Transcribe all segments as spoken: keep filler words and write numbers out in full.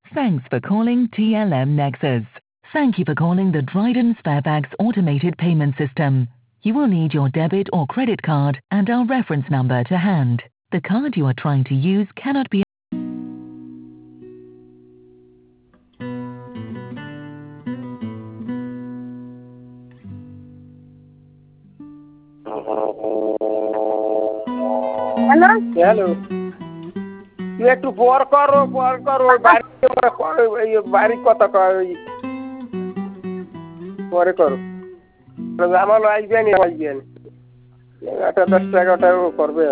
Thanks for calling T L M Nexus. Thank you for calling the Dryden Sparebags automated payment system. You will need your debit or credit card and our reference number to hand. The card you are trying to use cannot be hello hello তুই একটু পর করো পর করো ওই বাড়ি ওই বাড়ি কথা কয় ওই পরে করো আমার আসবেন আসবেন একটা দশ টাকা ওটা করবেন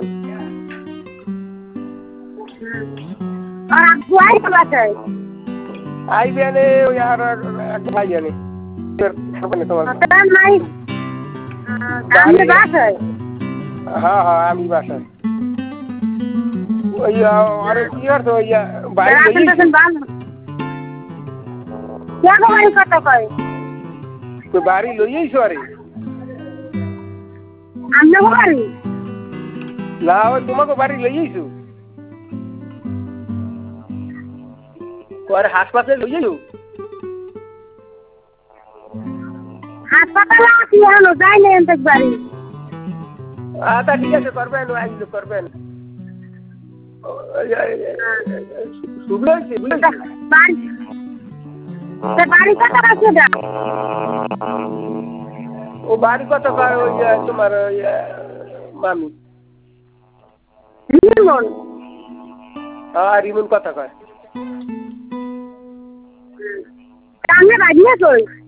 আর আব্বু আইছে বাসায় আইবেন ওই আর এক ভাই জানি তোমার আপনার নাই আমি বাসায় হ্যাঁ হ্যাঁ আমি বাসায় ওই আরে কি করছো ওই বাড়ি বাড়ি কত কয় তো বাড়ি লইয়েছো আরে আমরা বাড়ি না ওই তোমাকে বাড়ি লইয়েছো আরে হাসপাতালে লইয়েছো হাসপাতালে আছি হলো যাই না এনতে বাড়ি আচ্ছা ঠিক আছে করবেন আইলে করবেন শুভ্রই বুঝলি বাড়ি কত আছে দা ও বাড়ি কত কয় ওই তোমার ওই মামি রিমন হ্যাঁ রিমন কত কয় আমি বাড়ি না কই